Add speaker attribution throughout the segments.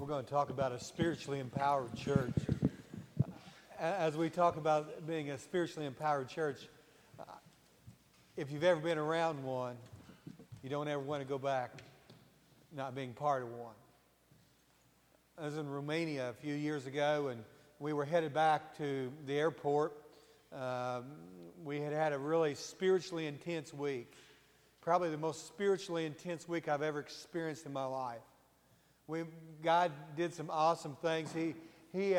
Speaker 1: We're going to talk about a spiritually empowered church. As we talk about being a spiritually empowered church, if you've ever been around one, you don't ever want to go back not being part of one. I was in Romania a few years ago, and we were headed back to the airport. We had had a really spiritually intense week, probably the most spiritually intense week I've ever experienced in my life. God did some awesome things. He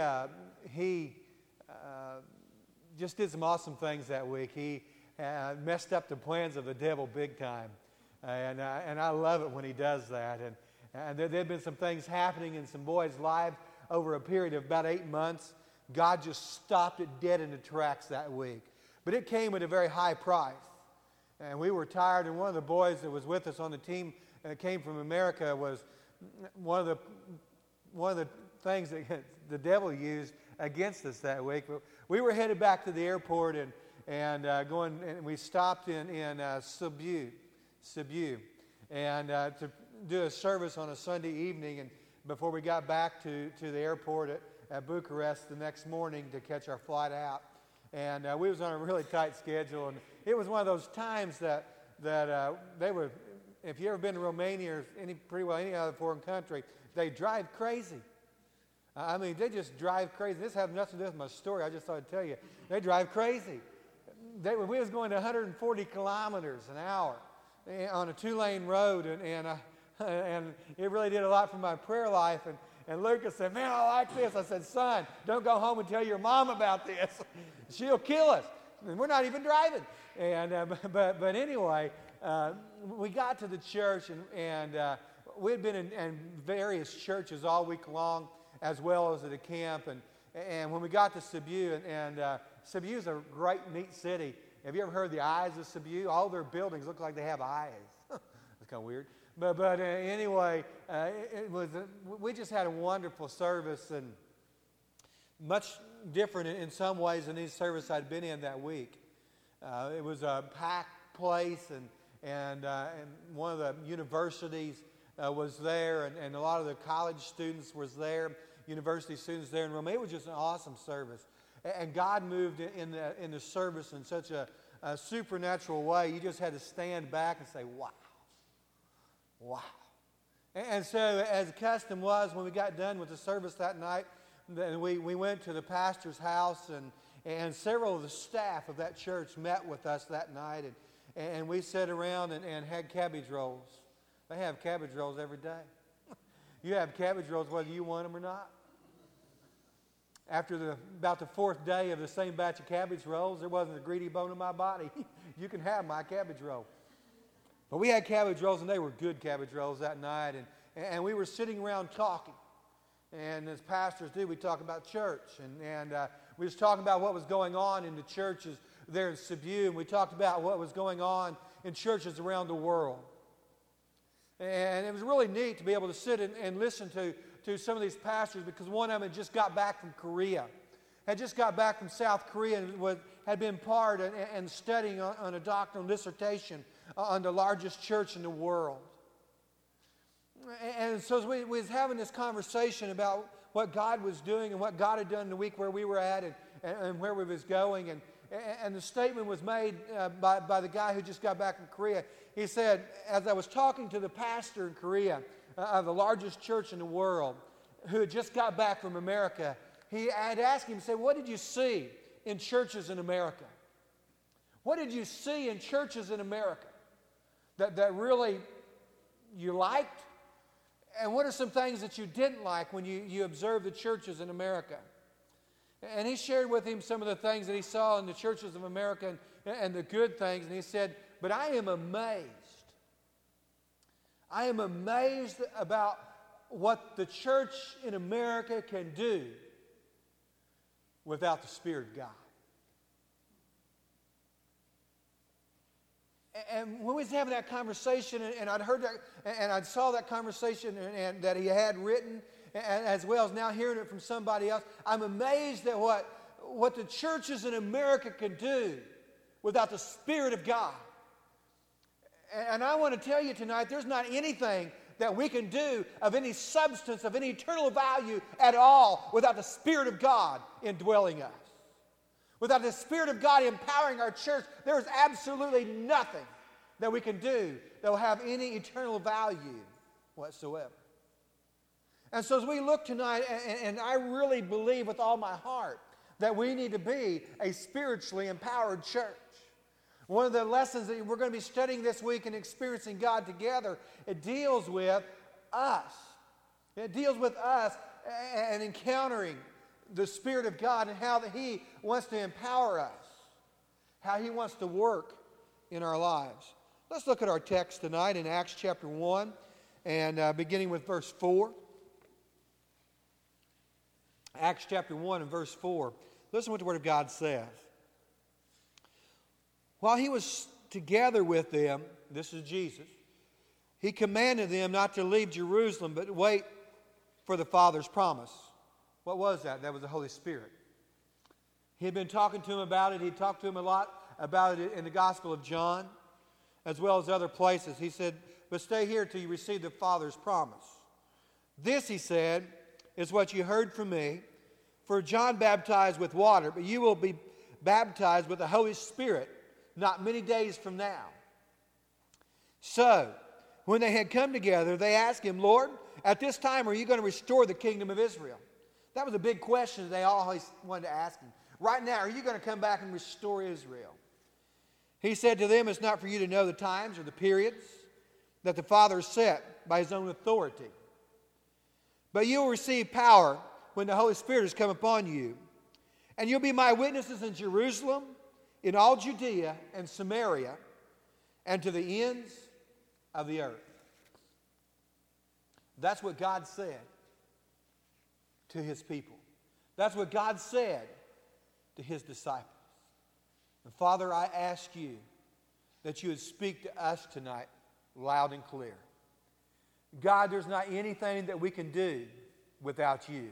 Speaker 1: just did some awesome things that week. He messed up the plans of the devil big time, and I love it when he does that. And there had been some things happening in some boys' lives over a period of about 8 months. God just stopped it dead in the tracks that week. But it came at a very high price. And we were tired, and one of the boys that was with us on the team that came from America was one of the things that the devil used against us that week. But we were headed back to the airport and we stopped in Sibiu, and to do a service on a Sunday evening, and before we got back to the airport at Bucharest the next morning to catch our flight out. And we was on a really tight schedule, and it was one of those times that they were. If you've ever been to Romania or any other foreign country, they drive crazy. I mean, they just drive crazy. This has nothing to do with my story. I just thought I'd tell you. They drive crazy. We was going to 140 kilometers an hour on a 2-lane road, and it really did a lot for my prayer life. And Lucas said, "Man, I like this." I said, "Son, don't go home and tell your mom about this. She'll kill us. And we're not even driving." And but anyway. We got to the church, and we had been in various churches all week long, as well as at a camp. And when we got to Sibiu, and Sibiu is a great, neat city. Have you ever heard the eyes of Sibiu? All their buildings look like they have eyes. That's kind of weird. But anyway, we just had a wonderful service, and much different in some ways than any service I'd been in that week. It was a packed place, and one of the universities was there, and a lot of the college students was there, university students there in Romania. It was just an awesome service, and God moved in the service in such a supernatural way. You just had to stand back and say, wow. And so, as the custom was, when we got done with the service that night, then we went to the pastor's house, and several of the staff of that church met with us that night, and we sat around and had cabbage rolls. They have cabbage rolls every day. You have cabbage rolls whether you want them or not. After about the 4th day of the same batch of cabbage rolls, there wasn't a greedy bone in my body. You can have my cabbage roll. But we had cabbage rolls, and they were good cabbage rolls that night. And we were sitting around talking. And as pastors do, we talk about church. And we was talking about what was going on in the churches there in Sibiu, and we talked about what was going on in churches around the world. And it was really neat to be able to sit and listen to some of these pastors, because one of them had just got back from Korea, had just got back from South Korea, and had been part and studying on a doctoral dissertation on the largest church in the world. And so as we was having this conversation about what God was doing and what God had done in the week where we were at and where we was going, and the statement was made by the guy who just got back from Korea. He said, as I was talking to the pastor in Korea of the largest church in the world, who had just got back from America, he had asked him, said, "What did you see in churches in America? What did you see in churches in America that really you liked? And what are some things that you didn't like when you observed the churches in America?" And he shared with him some of the things that he saw in the churches of America and the good things. And he said, "But I am amazed. I am amazed about what the church in America can do without the Spirit of God." And when we was having that conversation, and I'd heard that, and I saw that conversation and that he had written, as well as now hearing it from somebody else, I'm amazed at what the churches in America can do without the Spirit of God. And I want to tell you tonight, there's not anything that we can do of any substance, of any eternal value at all without the Spirit of God indwelling us. Without the Spirit of God empowering our church, there is absolutely nothing that we can do that will have any eternal value whatsoever. And so as we look tonight, and I really believe with all my heart that we need to be a spiritually empowered church. One of the lessons that we're going to be studying this week and experiencing God together, it deals with us. It deals with us and encountering the Spirit of God and how that He wants to empower us, how He wants to work in our lives. Let's look at our text tonight in Acts chapter 1 and beginning with verse 4. Acts chapter 1 and verse 4. Listen to what the Word of God says. While He was together with them, this is Jesus, He commanded them not to leave Jerusalem, but wait for the Father's promise. What was that? That was the Holy Spirit. He had been talking to him about it. He talked to him a lot about it in the Gospel of John, as well as other places. He said, but stay here till you receive the Father's promise. This, he said, is what you heard from me. For John baptized with water, but you will be baptized with the Holy Spirit not many days from now. So, when they had come together, they asked him, Lord, at this time are you going to restore the kingdom of Israel? That was a big question they always wanted to ask him. Right now, are you going to come back and restore Israel? He said to them, it's not for you to know the times or the periods that the Father has set by His own authority. But you will receive power when the Holy Spirit has come upon you. And you'll be my witnesses in Jerusalem, in all Judea and Samaria, and to the ends of the earth. That's what God said to His people. That's what God said to His disciples. And Father, I ask you that you would speak to us tonight loud and clear. God, there's not anything that we can do without you.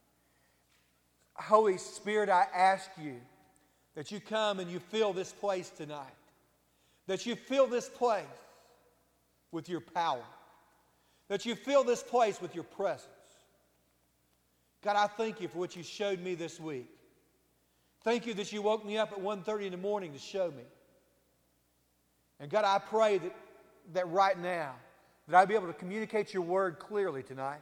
Speaker 1: Holy Spirit, I ask you that you come and you fill this place tonight. That you fill this place with your power. That you fill this place with your presence. God, I thank you for what you showed me this week. Thank you that you woke me up at 1:30 in the morning to show me. And God, I pray that right now, that I'll be able to communicate your word clearly tonight.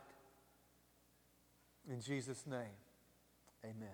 Speaker 1: In Jesus' name, amen.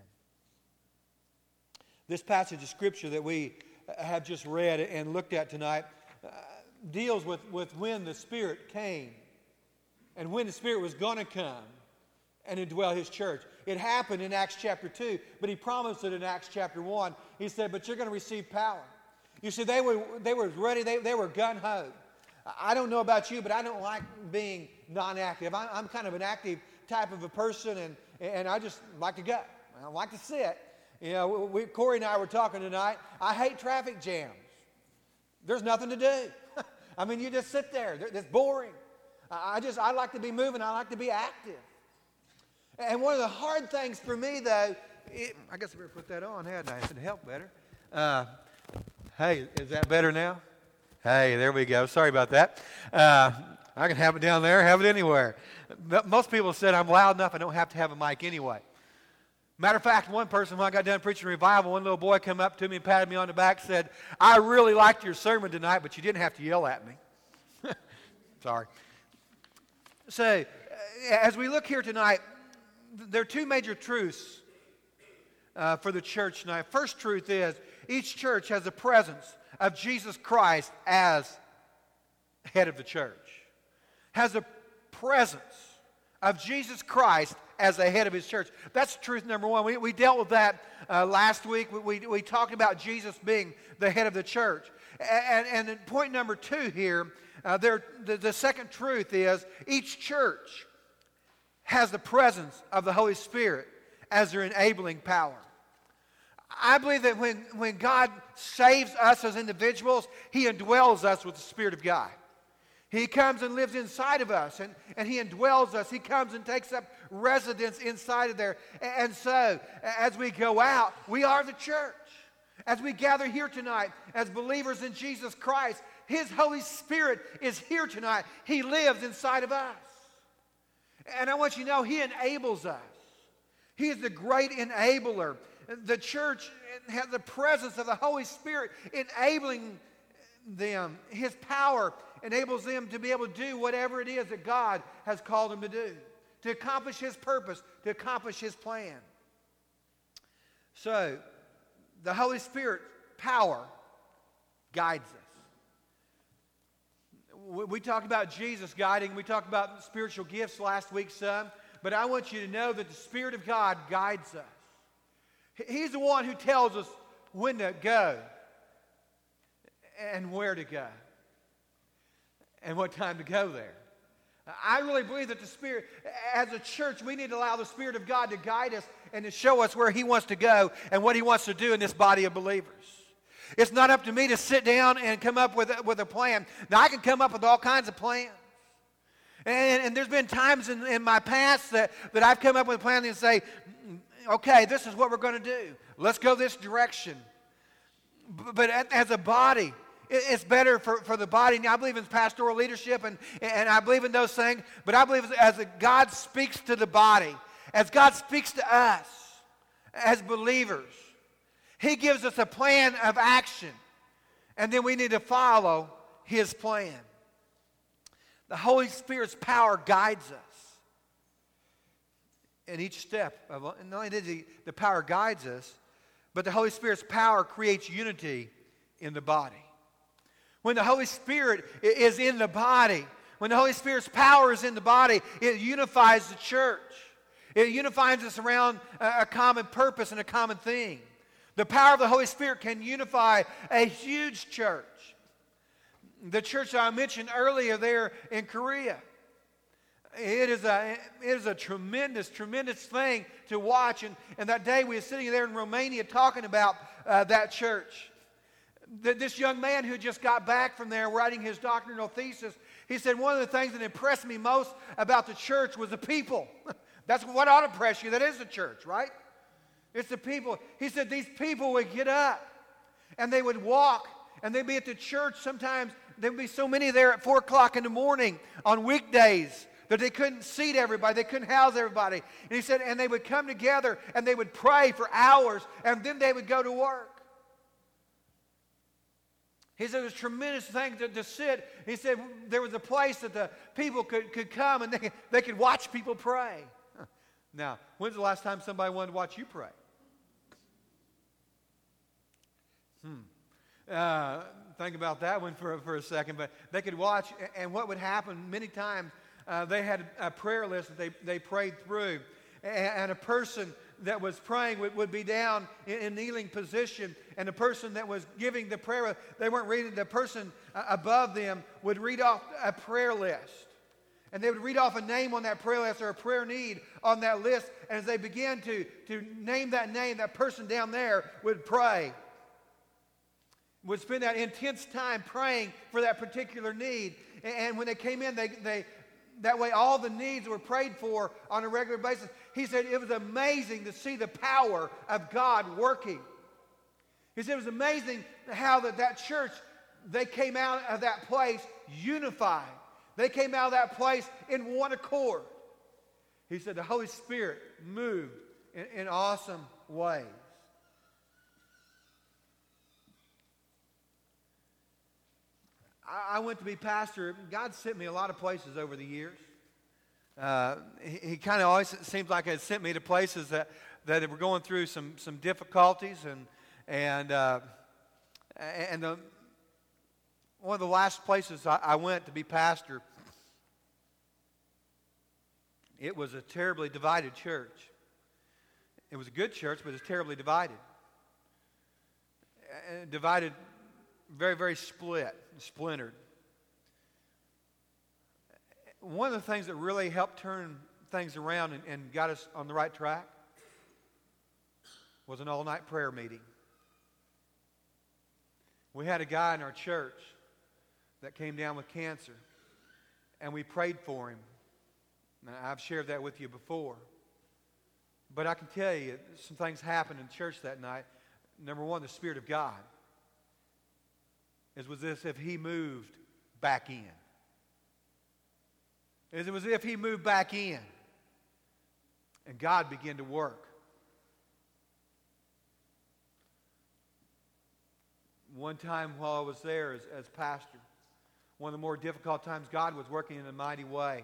Speaker 1: This passage of Scripture that we have just read and looked at tonight deals with when the Spirit came and when the Spirit was going to come and indwell His church. It happened in Acts chapter 2, but He promised it in Acts chapter 1. He said, but you're going to receive power. You see, they were ready. They were gun-ho. I don't know about you, but I don't like being non-active. I'm kind of an active type of a person, and I just like to go. I don't like to sit. You know, Corey and I were talking tonight. I hate traffic jams. There's nothing to do. I mean, you just sit there. It's boring. I like to be moving. I like to be active. And one of the hard things for me, though, I guess I better put that on, hadn't I? It'd help better. Hey, is that better now? Hey, there we go. Sorry about that. I can have it down there, have it anywhere. Most people said I'm loud enough I don't have to have a mic anyway. Matter of fact, one person, when I got done preaching revival, one little boy came up to me and patted me on the back and said, I really liked your sermon tonight, but you didn't have to yell at me. Sorry. So, as we look here tonight, there are two major truths for the church tonight. First truth is, each church has the presence of Jesus Christ as head of the church. Has the presence of Jesus Christ as the head of His church. That's truth number one. We dealt with that last week. We talked about Jesus being the head of the church. And then point number two here, the second truth is each church has the presence of the Holy Spirit as their enabling power. I believe that when God saves us as individuals, He indwells us with the Spirit of God. He comes and lives inside of us, and He indwells us. He comes and takes up residence inside of there. And so, as we go out, we are the church. As we gather here tonight as believers in Jesus Christ, His Holy Spirit is here tonight. He lives inside of us. And I want you to know He enables us. He is the great enabler. The church has the presence of the Holy Spirit enabling them. His power enables them to be able to do whatever it is that God has called them to do, to accomplish His purpose, to accomplish His plan. So, the Holy Spirit power guides us. We talked about Jesus guiding. We talked about spiritual gifts last week some. But I want you to know that the Spirit of God guides us. He's the one who tells us when to go and where to go and what time to go there. I really believe that the Spirit, as a church, we need to allow the Spirit of God to guide us and to show us where He wants to go and what He wants to do in this body of believers. It's not up to me to sit down and come up with a plan. Now, I can come up with all kinds of plans. And there's been times in my past that I've come up with a plan and say, okay, this is what we're going to do. Let's go this direction. But as a body, it's better for the body. Now, I believe in pastoral leadership, and I believe in those things. But I believe as God speaks to the body, as God speaks to us as believers, He gives us a plan of action. And then we need to follow His plan. The Holy Spirit's power guides us in each step. And not only does the power guides us, but the Holy Spirit's power creates unity in the body. When the Holy Spirit is in the body, when the Holy Spirit's power is in the body, it unifies the church. It unifies us around a common purpose and a common thing. The power of the Holy Spirit can unify a huge church. The church I mentioned earlier there in Korea. It is a tremendous, tremendous thing to watch. And that day we were sitting there in Romania talking about that church. This young man who just got back from there writing his doctoral thesis, he said one of the things that impressed me most about the church was the people. That's what ought to impress you. That is the church, right? It's the people. He said these people would get up and they would walk and they'd be at the church. Sometimes there would be so many there at 4 o'clock in the morning on weekdays that they couldn't seat everybody. They couldn't house everybody. And he said, and they would come together and they would pray for hours and then they would go to work. He said it was a tremendous thing to sit. He said there was a place that the people could come and they could watch people pray. Now, when's the last time somebody wanted to watch you pray? Think about that one for a second. But they could watch, and what would happen many times, they had a prayer list that they prayed through. And a person that was praying would be down in kneeling position, and the person that was giving the prayer, they weren't reading, the person above them would read off a prayer list. And they would read off a name on that prayer list or a prayer need on that list. And as they began to name that name, that person down there would pray. Would spend that intense time praying for that particular need. And when they came in, that way all the needs were prayed for on a regular basis. He said it was amazing to see the power of God working. He said it was amazing how that church, they came out of that place unified. They came out of that place in one accord. He said the Holy Spirit moved in awesome ways. I went to be pastor. God sent me a lot of places over the years. He kind of always seems like it sent me to places that were going through some difficulties and one of the last places I went to be pastor, it was a terribly divided church. It was a good church, but it was terribly divided. Divided, very, very splintered. One of the things that really helped turn things around and got us on the right track was an all-night prayer meeting. We had a guy in our church that came down with cancer, and we prayed for him. Now, I've shared that with you before. But I can tell you, some things happened in church that night. Number one, the Spirit of God. it was as if he moved back in. It was as if he moved back in. And God began to work. One time while I was there as pastor, one of the more difficult times, God was working in a mighty way.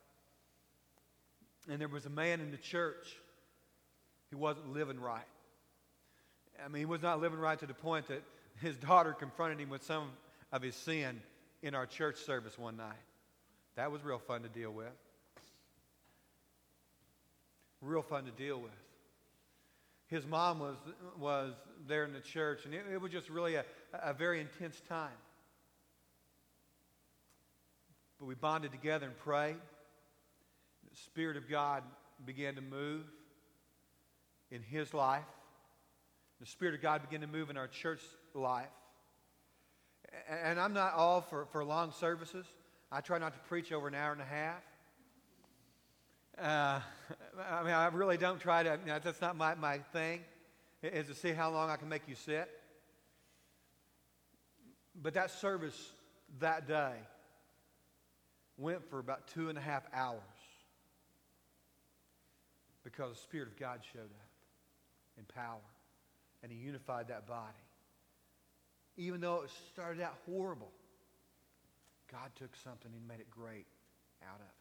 Speaker 1: And there was a man in the church who wasn't living right. I mean, he was not living right to the point that his daughter confronted him with some of his sin in our church service one night. That was real fun to deal with. Real fun to deal with. His mom was there in the church, and it was just really a very intense time. But we bonded together and prayed. The Spirit of God began to move in his life. The Spirit of God began to move in our church life. And I'm not all for long services. I try not to preach over an hour and a half. I mean, I really don't try to, that's not my thing, is to see how long I can make you sit. But that service that day went for about 2.5 hours because the Spirit of God showed up in power, and He unified that body. Even though it started out horrible, God took something and made it great out of it.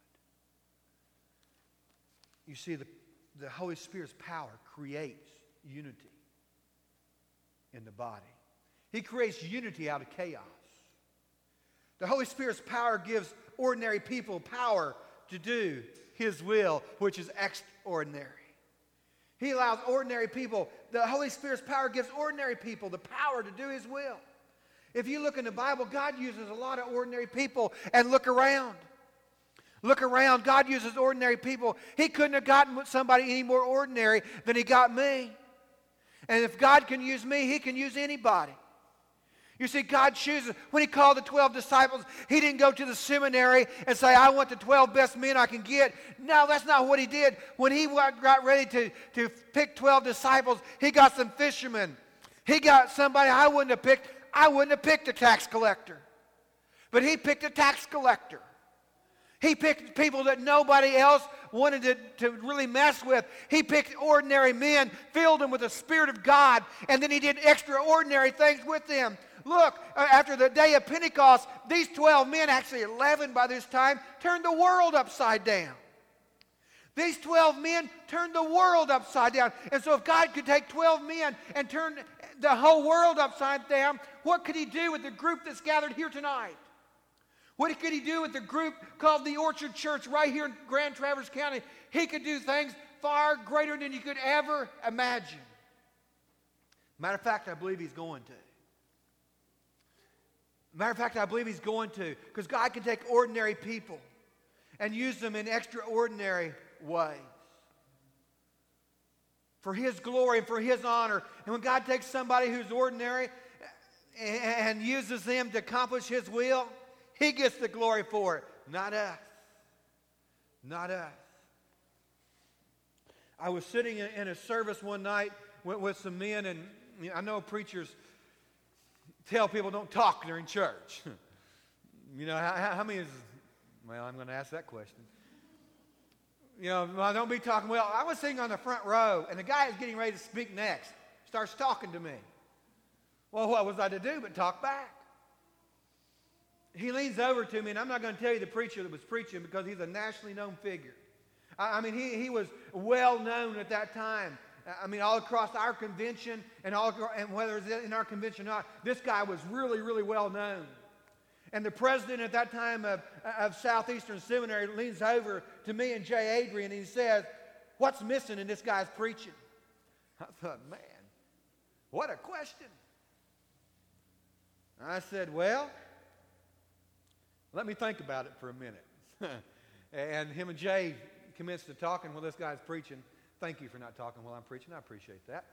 Speaker 1: You see, the Holy Spirit's power creates unity in the body. He creates unity out of chaos. The Holy Spirit's power gives ordinary people power to do His will, which is extraordinary. He allows ordinary people, the Holy Spirit's power gives ordinary people the power to do His will. If you look in the Bible, God uses a lot of ordinary people, and look around. Look around. God uses ordinary people. He couldn't have gotten somebody any more ordinary than He got me. And if God can use me, He can use anybody. You see, God chooses. When He called the 12 disciples, He didn't go to the seminary and say, I want the 12 best men I can get. No, that's not what He did. When He got ready to pick 12 disciples, He got some fishermen. He got somebody I wouldn't have picked. I wouldn't have picked a tax collector. But He picked a tax collector. He picked people that nobody else wanted to really mess with. He picked ordinary men, filled them with the Spirit of God, and then He did extraordinary things with them. Look, after the day of Pentecost, these 12 men, actually 11 by this time, turned the world upside down. These 12 men turned the world upside down. And so if God could take 12 men and turn the whole world upside down, what could He do with the group that's gathered here tonight? What could He do with the group called the Orchard Church right here in Grand Traverse County? He could do things far greater than you could ever imagine. Matter of fact, I believe He's going to. Matter of fact, I believe He's going to, because God can take ordinary people and use them in extraordinary ways for His glory and for His honor. And when God takes somebody who's ordinary and uses them to accomplish His will, He gets the glory for it, not us. Not us. I was sitting in a service one night with some men, and I know preachers tell people don't talk during church. You know, how many is, well, I'm going to ask that question. You know, well, don't be talking. Well, I was sitting on the front row, and the guy is getting ready to speak next starts talking to me. Well, what was I to do but talk back? He leans over to me, and I'm not going to tell you the preacher that was preaching because he's a nationally known figure. I mean, he was well known at that time. I mean, all across our convention and whether it's in our convention or not, this guy was really, really well known. And the president at that time of Southeastern Seminary leans over to me and Jay Adrian, and he says, "What's missing in this guy's preaching?" I thought, man, what a question. I said, well, let me think about it for a minute. And him and Jay commenced to talking while this guy's preaching. Thank you for not talking while I'm preaching. I appreciate that.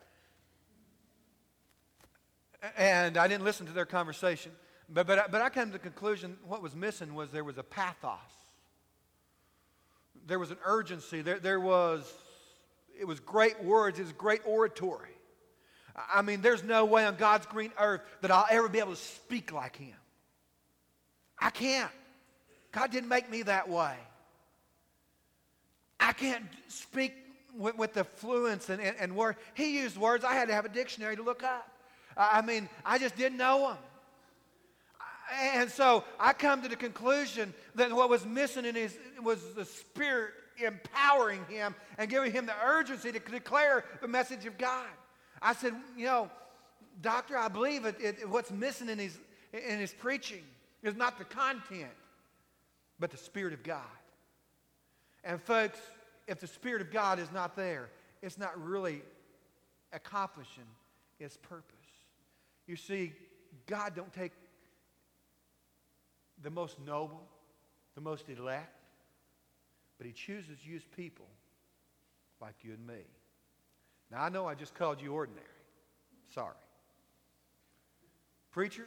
Speaker 1: And I didn't listen to their conversation. But I came to the conclusion what was missing was there was a pathos. There was an urgency. It was great words. It was great oratory.
Speaker 2: I mean, there's no way on God's green earth that I'll ever be able to speak like him. I can't. God didn't make me that way. I can't speak with the fluence and word. He used words I had to have a dictionary to look up. I mean, I just didn't know them. And so I come to the conclusion that what was missing in his was the Spirit empowering him and giving him the urgency to declare the message of God. I said, Doctor, I believe what's missing in his preaching is not the content, but the Spirit of God. And folks, if the Spirit of God is not there, it's not really accomplishing its purpose. You see, God don't take the most noble, the most elect, but he chooses to use people like you and me. Now, I know I just called you ordinary. Sorry. Preachers,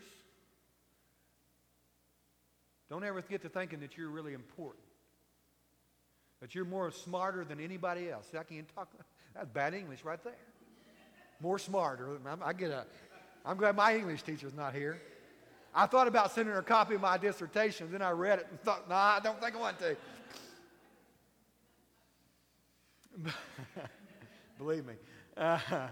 Speaker 2: don't ever get to thinking that you're really important, that you're more smarter than anybody else. See, I can't talk. That's bad English right there. More smarter. I'm glad my English teacher's not here. I thought about sending her a copy of my dissertation. Then I read it and thought, I don't think I want to. Believe me. I've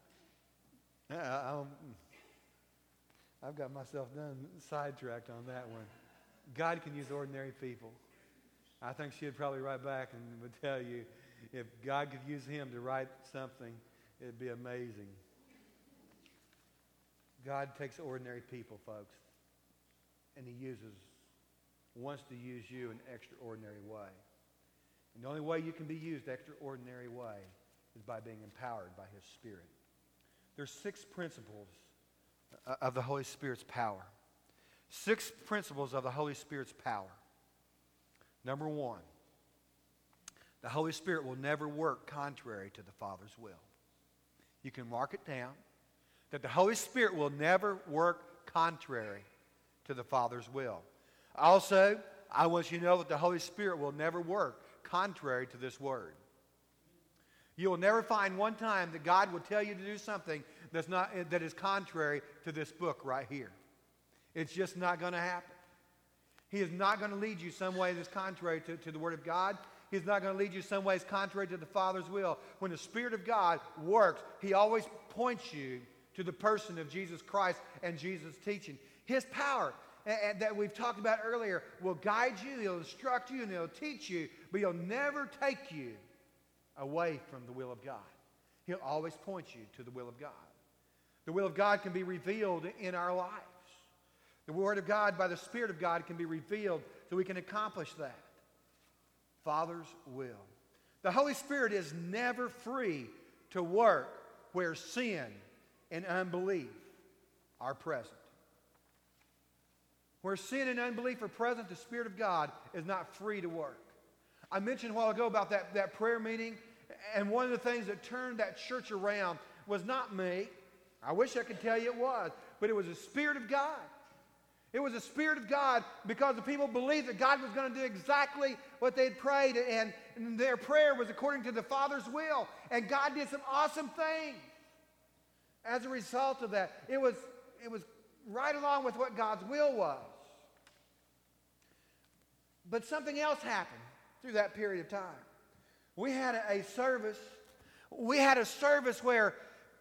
Speaker 2: got myself sidetracked on that one. God can use ordinary people. I think she'd probably write back and would tell you if God could use him to write something, it'd be amazing. God takes ordinary people, folks, and he wants to use you in an extraordinary way. And the only way you can be used extraordinary way is by being empowered by his Spirit. There's 6 principles of the Holy Spirit's power. 6 principles of the Holy Spirit's power. Number 1, the Holy Spirit will never work contrary to the Father's will. You can mark it down, that the Holy Spirit will never work contrary to the Father's will. Also, I want you to know that the Holy Spirit will never work contrary to this word. You will never find one time that God will tell you to do something that is contrary to this book right here. It's just not going to happen. He is not going to lead you some way that's contrary to the Word of God. He's not going to lead you some ways contrary to the Father's will. When the Spirit of God works, he always points you to the person of Jesus Christ and Jesus' teaching. His power that we've talked about earlier will guide you, he'll instruct you, and he'll teach you, but he'll never take you away from the will of God. He'll always point you to the will of God. The will of God can be revealed in our lives. The Word of God by the Spirit of God can be revealed so we can accomplish that. Father's will. The Holy Spirit is never free to work where sin and unbelief are present. Where sin and unbelief are present, the Spirit of God is not free to work. I mentioned a while ago about that prayer meeting, and one of the things that turned that church around was not me. I wish I could tell you it was, but it was the Spirit of God. It was the Spirit of God because the people believed that God was going to do exactly what they'd prayed, and their prayer was according to the Father's will, and God did some awesome things. As a result of that, it was right along with what God's will was. But something else happened through that period of time. We had a service where,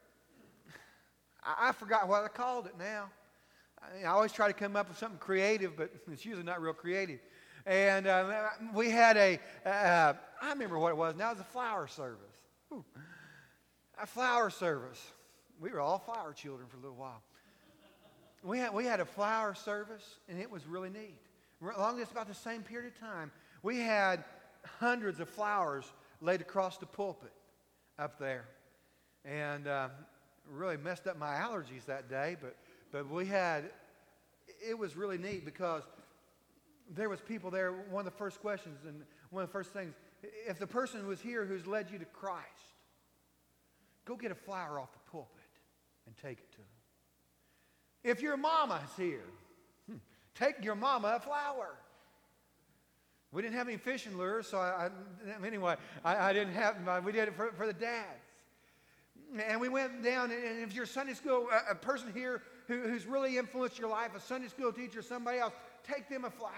Speaker 2: I forgot what I called it now. I always try to come up with something creative, but it's usually not real creative. And we had I remember what it was now. It was a flower service. Ooh. A flower service. We were all flower children for a little while. We had a flower service, and it was really neat. Along this about the same period of time, we had hundreds of flowers laid across the pulpit up there. And really messed up my allergies that day, but it was really neat because there was people there. One of the first questions and one of the first things, if the person was here who's led you to Christ, go get a flower off the pulpit and take it to them. If your mama's here, take your mama a flower. We didn't have any fishing lures, so I didn't have, we did it for the dads. And we went down, and if you're a Sunday school, a person here who's really influenced your life, a Sunday school teacher, somebody else, take them a flower.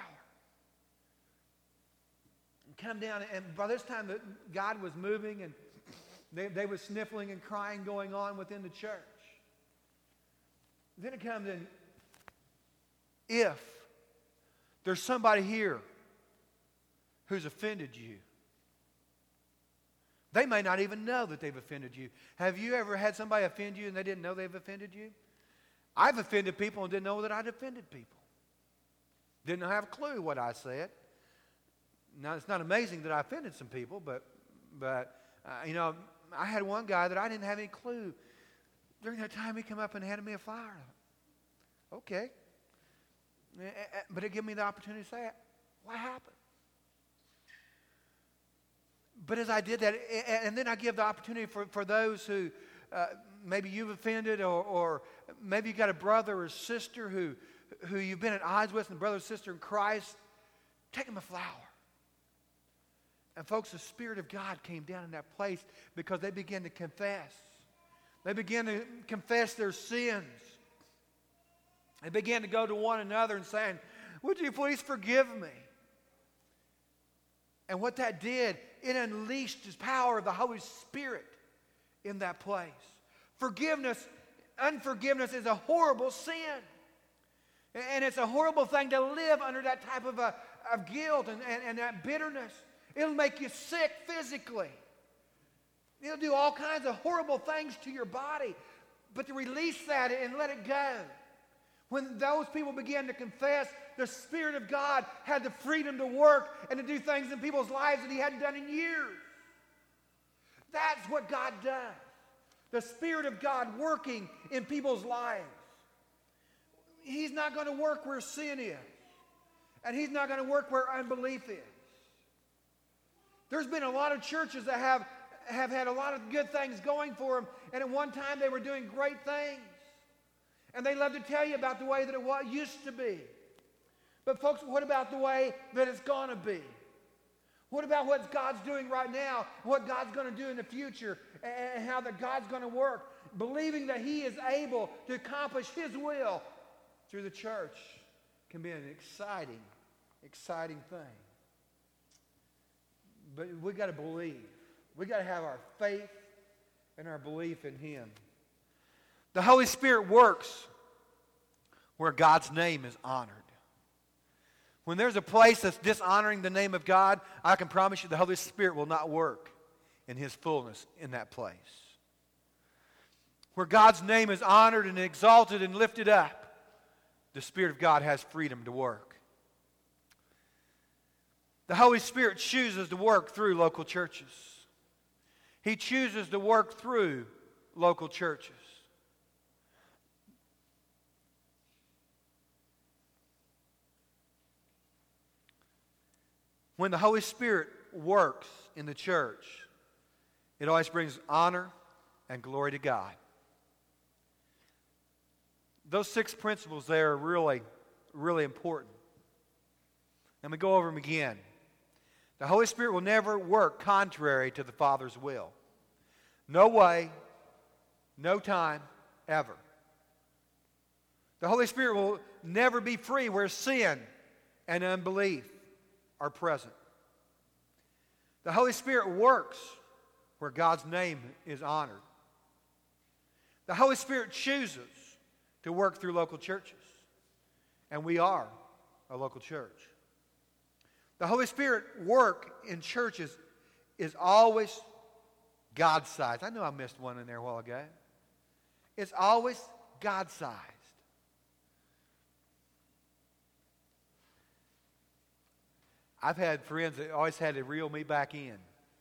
Speaker 2: And come down, and by this time, God was moving, and they were sniffling and crying going on within the church. Then it comes in, if there's somebody here who's offended you, they may not even know that they've offended you. Have you ever had somebody offend you and they didn't know they've offended you? I've offended people and didn't know that I'd offended people. Didn't have a clue what I said. Now, it's not amazing that I offended some people, but you know, I had one guy that I didn't have any clue. During that time, he came up and handed me a flower. Okay. But it gave me the opportunity to say, what happened? But as I did that, and then I give the opportunity for those who maybe you've offended, or maybe you got a brother or sister who you've been at odds with, and brother or sister in Christ, take them a flower. And folks, the Spirit of God came down in that place because they began to confess. They began to confess their sins. They began to go to one another and saying, would you please forgive me? And what that did, it unleashed the power of the Holy Spirit in that place. Unforgiveness is a horrible sin. And it's a horrible thing to live under that type of guilt and that bitterness. It'll make you sick physically. It'll do all kinds of horrible things to your body. But to release that and let it go. When those people began to confess, the Spirit of God had the freedom to work and to do things in people's lives that He hadn't done in years. That's what God does. The Spirit of God working in people's lives. He's not going to work where sin is. And He's not going to work where unbelief is. There's been a lot of churches that have had a lot of good things going for them, and at one time they were doing great things. And they love to tell you about the way that it used to be. But folks, what about the way that it's going to be? What about what God's doing right now, what God's going to do in the future, and how that God's going to work? Believing that He is able to accomplish His will through the church can be an exciting, exciting thing. But we've got to believe. We've got to have our faith and our belief in Him. The Holy Spirit works where God's name is honored. When there's a place that's dishonoring the name of God, I can promise you the Holy Spirit will not work in His fullness in that place. Where God's name is honored and exalted and lifted up, the Spirit of God has freedom to work. The Holy Spirit chooses to work through local churches. He chooses to work through local churches. When the Holy Spirit works in the church, it always brings honor and glory to God. Those 6 principles there are really, really important. Let me go over them again. The Holy Spirit will never work contrary to the Father's will. No way, no time, ever. The Holy Spirit will never be free where sin and unbelief are present. The Holy Spirit works where God's name is honored. The Holy Spirit chooses to work through local churches. And we are a local church. The Holy Spirit work in churches is always God-sized. I know I missed one in there a while ago. It's always God-sized. I've had friends that always had to reel me back in.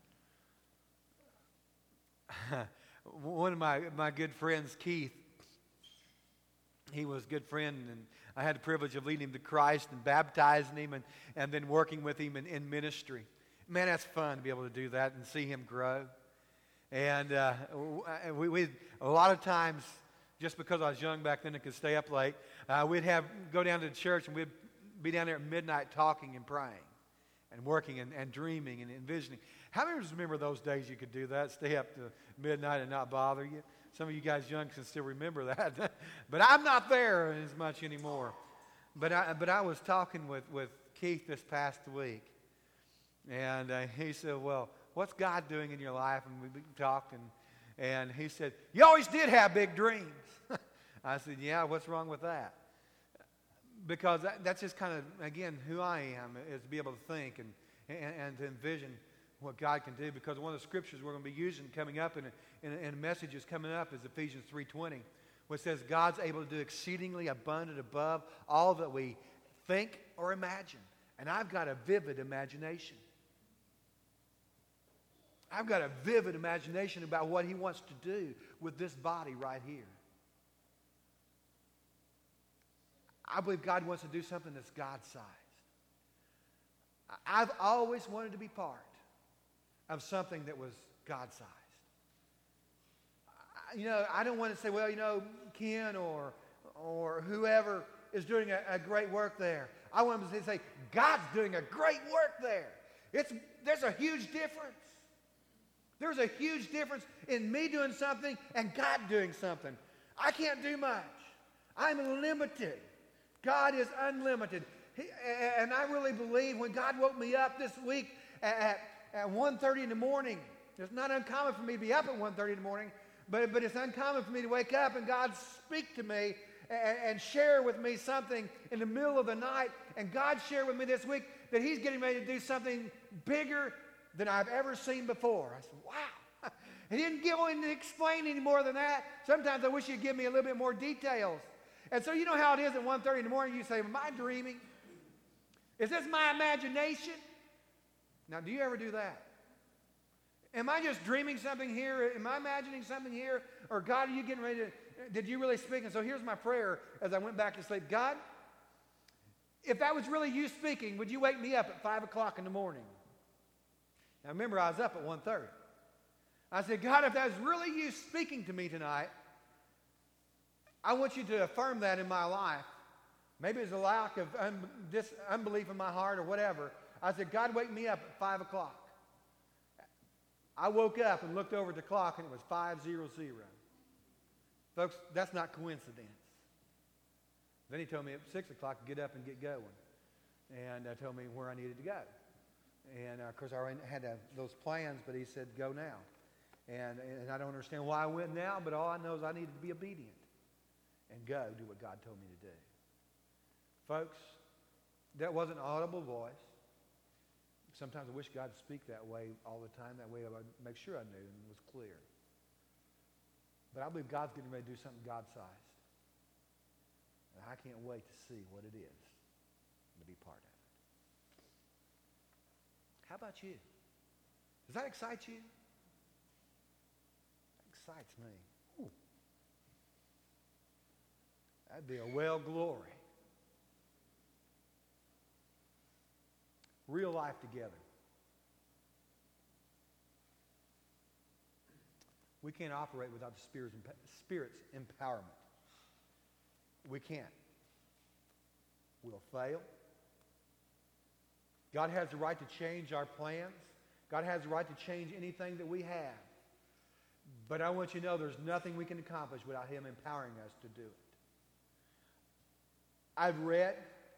Speaker 2: One of my good friends, Keith, he was a good friend, and I had the privilege of leading him to Christ and baptizing him and then working with him in ministry. Man, that's fun to be able to do that and see him grow. And we a lot of times, just because I was young back then and could stay up late, we'd go down to the church and we'd be down there at midnight talking and praying and working and dreaming and envisioning.
Speaker 1: How many of us remember those days you could do that, stay up to midnight and not bother you? Some of you guys young can still remember that. But I'm not there as much anymore. But I was talking with Keith this past week. And he said, well, what's God doing in your life? And we talked, and he said, you always did have big dreams. I said, yeah, what's wrong with that? Because that's just kind of, again, who I am, is to be able to think and to envision what God can do. Because one of the scriptures we're going to be using coming up in messages coming up is Ephesians 3:20, which says God's able to do exceedingly abundant above all that we think or imagine. And I've got a vivid imagination. I've got a vivid imagination about what He wants to do with this body right here. I believe God wants to do something that's God-sized. I've always wanted to be part of something that was God-sized. You know, I don't want to say, well, you know, Ken or whoever is doing a great work there. I want them to say, God's doing a great work there. There's a huge difference. There's a huge difference in me doing something and God doing something. I can't do much. I'm limited. God is unlimited. And I really believe when God woke me up this week at 1:30 in the morning, it's not uncommon for me to be up at 1:30 in the morning, but it's uncommon for me to wake up and God speak to me and share with me something in the middle of the night. And God shared with me this week that He's getting ready to do something bigger than I've ever seen before. I said, wow. He didn't give me to explain any more than that. Sometimes I wish He'd give me a little bit more details. And so you know how it is at 1:30 in the morning. You say, am I dreaming? Is this my imagination? Now, do you ever do that? Am I just dreaming something here? Am I imagining something here? Or God, are you getting ready to, did you really speak? And so here's my prayer as I went back to sleep. God, if that was really you speaking, would you wake me up at 5 o'clock in the morning? Now, remember, I was up at 1:30. I said, God, if that was really you speaking to me tonight, I want you to affirm that in my life. Maybe it's a lack of unbelief in my heart or whatever. I said, God, wake me up at 5 o'clock. I woke up and looked over at the clock, and it was 5:00. Folks, that's not coincidence. Then He told me at 6 o'clock to get up and get going. And told me where I needed to go. And, of course, I already had those plans, but He said, go now. And I don't understand why I went now, but all I know is I needed to be obedient and go do what God told me to do. Folks, that wasn't an audible voice. Sometimes I wish God would speak that way all the time. That way I would make sure I knew and it was clear. But I believe God's getting ready to do something God-sized. And I can't wait to see what it is and to be part of it. How about you? Does that excite you? That excites me. Ooh. That'd be a well glory. Real life together. We can't operate without the Spirit's empowerment. We can't. We'll fail. God has the right to change our plans. God has the right to change anything that we have. But I want you to know there's nothing we can accomplish without Him empowering us to do it. I've read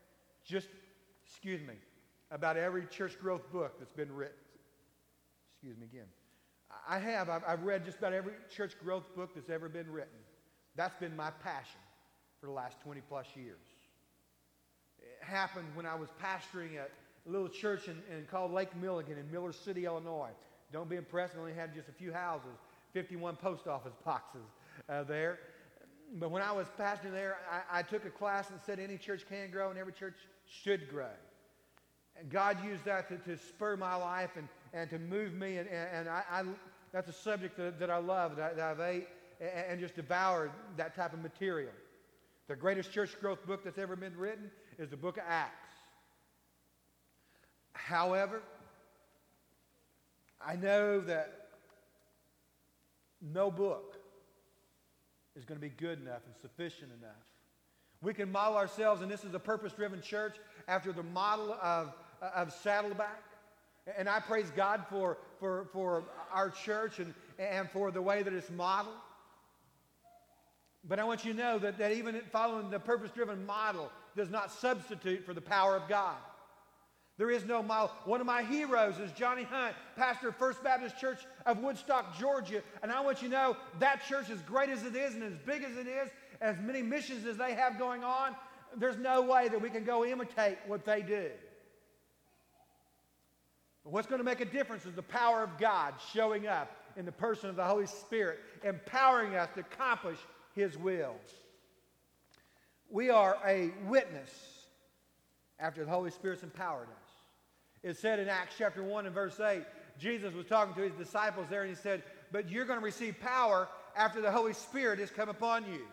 Speaker 1: about every church growth book that's been written. Excuse me again. I've read just about every church growth book that's ever been written. That's been my passion for the last 20 plus years. It happened when I was pastoring at a little church called Lake Milligan in Miller City, Illinois. Don't be impressed, we only had just a few houses, 51 post office boxes there. But when I was pastoring there, I took a class and said any church can grow and every church should grow. And God used that to spur my life and to move me. And that's a subject that I love, that I've ate and just devoured that type of material. The greatest church growth book that's ever been written is the book of Acts. However, I know that no book is going to be good enough and sufficient enough. We can model ourselves, and this is a purpose-driven church, after the model of Saddleback. And I praise God for
Speaker 2: for our church and for the way that it's modeled. But I want you to know that even following the purpose-driven model does not substitute for the power of God. There is no model. One of my heroes is Johnny Hunt, pastor of First Baptist Church of Woodstock, Georgia. And I want you to know that church, as great as it is and as big as it is, as many missions as they have going on, there's no way that we can go imitate what they do. But what's going to make a difference is the power of God showing up in the person of the Holy Spirit, empowering us to accomplish His will. We are a witness after the Holy Spirit's empowered us. It said in Acts chapter 1 and verse 8, Jesus was talking to His disciples there, and He said, "But you're going to receive power after the Holy Spirit has come upon you."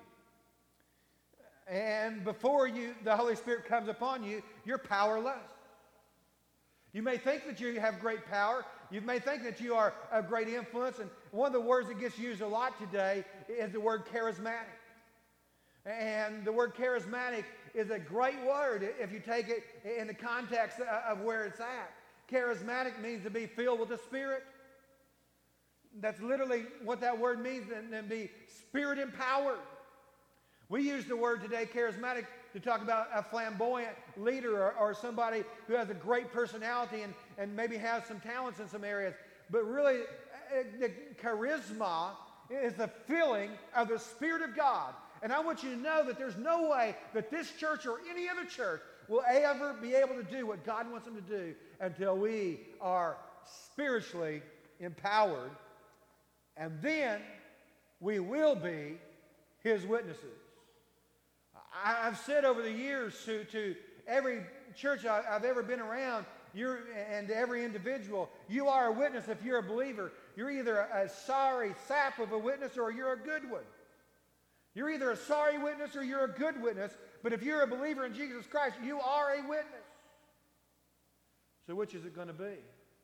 Speaker 2: And before the Holy Spirit comes upon you, you're powerless. You may think that you have great power. You may think that you are a great influence. And one of the words that gets used a lot today is the word charismatic. And the word charismatic is a great word if you take it in the context of where it's at. Charismatic means to be filled with the Spirit. That's literally what that word means, and be Spirit empowered. We use the word today, charismatic, to talk about a flamboyant leader or somebody who has a great personality and maybe has some talents in some areas. But really, the charisma is the filling of the Spirit of God. And I want you to know that there's no way that this church or any other church will ever be able to do what God wants them to do until we are spiritually empowered. And then we will be His witnesses. I've said over the years to every church I've ever been around, and to every individual, you are a witness if you're a believer. You're either a sorry sap of a witness or you're a good one. You're either a sorry witness or you're a good witness, but if you're a believer in Jesus Christ, you are a witness. So which is it going to be?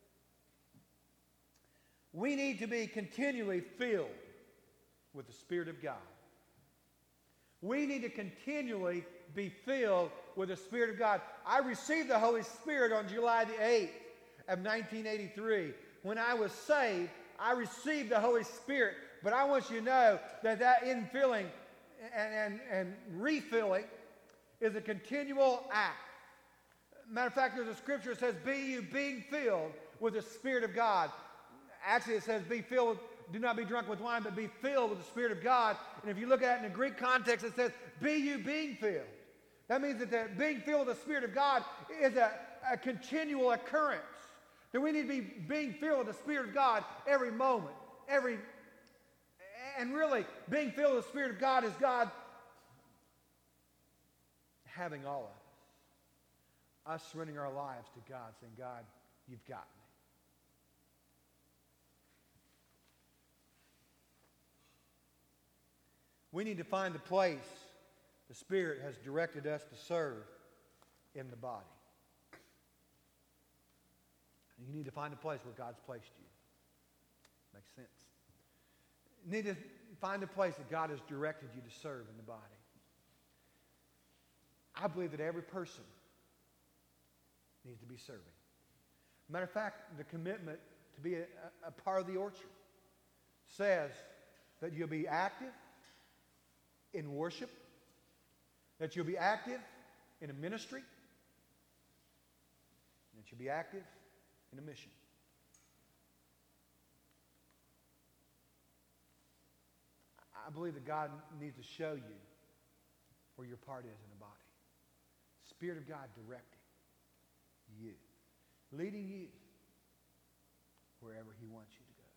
Speaker 2: We need to be continually filled with the Spirit of God. We need to continually be filled with the Spirit of God. I received the Holy Spirit on July the 8th of 1983. When I was saved, I received the Holy Spirit. But I want you to know that infilling and refilling is a continual act. Matter of fact, there's a scripture that says, "Be you being filled with the Spirit of God." Actually, it says, "Be filled with, do not be drunk with wine, but be filled with the Spirit of God." And if you look at it in the Greek context, it says, "Be you being filled." That means that the being filled with the Spirit of God is a continual occurrence. That we need to be being filled with the Spirit of God every moment, and really, being filled with the Spirit of God is God having all of us. Us surrendering our lives to God, saying, "God, you've got me." We need to find the place the Spirit has directed us to serve in the body. You need to find a place where God's placed you. Makes sense. You need to find a place that God has directed you to serve in the body. I believe that every person needs to be serving. Matter of fact, the commitment to be a part of the orchard says that you'll be active in worship, that you'll be active in a ministry, and that you'll be active in a mission. I believe that God needs to show you where your part is in the body. Spirit of God directing you, leading you wherever He wants you to go.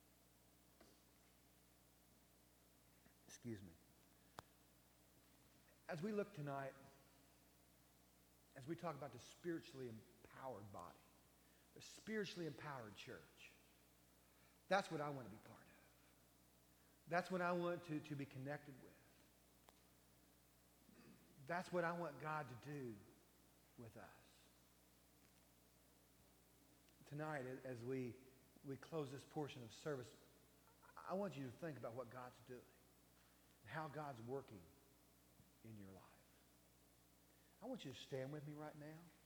Speaker 2: Excuse me. As we look tonight, as we talk about the spiritually empowered body, the spiritually empowered church, that's what I want to be part of. That's what I want to be connected with. That's what I want God to do with us. Tonight, as we close this portion of service, I want you to think about what God's doing and how God's working in your life. I want you to stand with me right now.